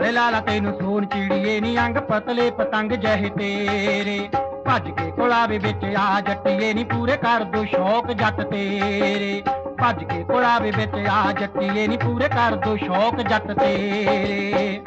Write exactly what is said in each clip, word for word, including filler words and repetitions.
ਵੇ ਲਾਲਾ ਤੈਨੂੰ ਸੋਨ ਚਿੜੀਏ ਨੀ ਅੰਗ ਪਤਲੇ ਪਤੰਗ ਜਿਹੇ ਤੇਰੇ ਭੱਜ ਕੇ ਕੋਲਾਵੇ ਵਿੱਚ ਆ ਜੱਟੀਏ ਨੀ ਪੂਰੇ ਕਰ ਦੋ ਸ਼ੌਕ ਜੱਟ ਤੇਰੇ ਭੱਜ ਕੇ ਕੋਲਾਵੇ ਵਿੱਚ ਆ ਜੱਟੀਏ ਨੀ ਪੂਰੇ ਕਰ ਦੋ ਸ਼ੌਕ ਜੱਟ ਤੇਰੇ।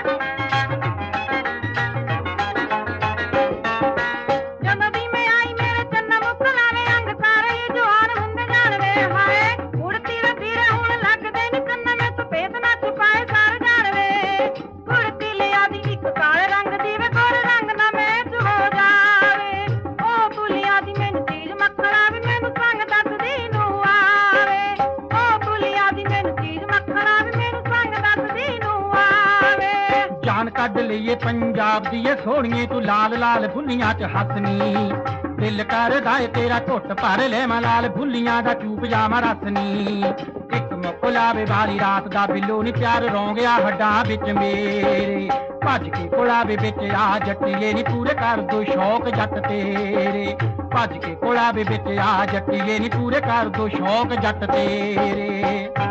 जान कढ लईए पंजाब दी सोहणीए तू लाल लाल फुल्लियां च हसनी दिल करदा ए तेरा घुट भर ले मैं लाल फुल्लियां दा चूप जावां रसनी एक मुक लावे वाली रात दा बिल्लो नी प्यार रौंगिया हड्डां बिच मेरे भज के कोलावे बिच आ जट्टीए नी पूरे कर दो शौक जट तेरे भज के कोलावे बिच आ जट्टीए नी पूरे कर दो शौक जट तेरे।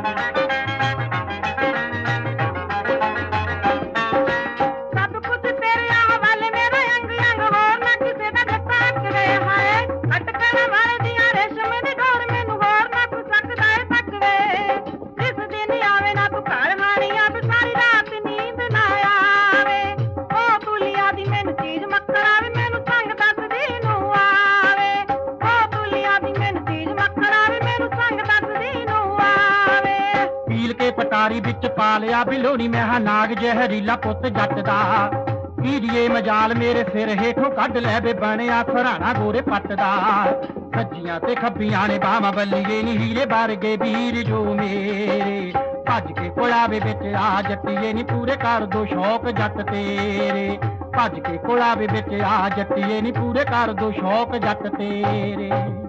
पटारी बिच पा लिया बिलोनी मैं हाँ नाग जहरीला पुत जट दा कीड़िए मजाल मेरे सिर हेठों कढ लै बे बनिया सराणा गोरे पट दा सज्जियां ते खब्बियां ने बावां बल्लिए नी हीरे वर्गे वीर जो मेरे भज के कोलावे बिच आ जट्टीए नी पूरे कर दो शौक जट तेरे भज के कोलावे बिच आ जट्टीए नी पूरे कर दो शौक जट तेरे।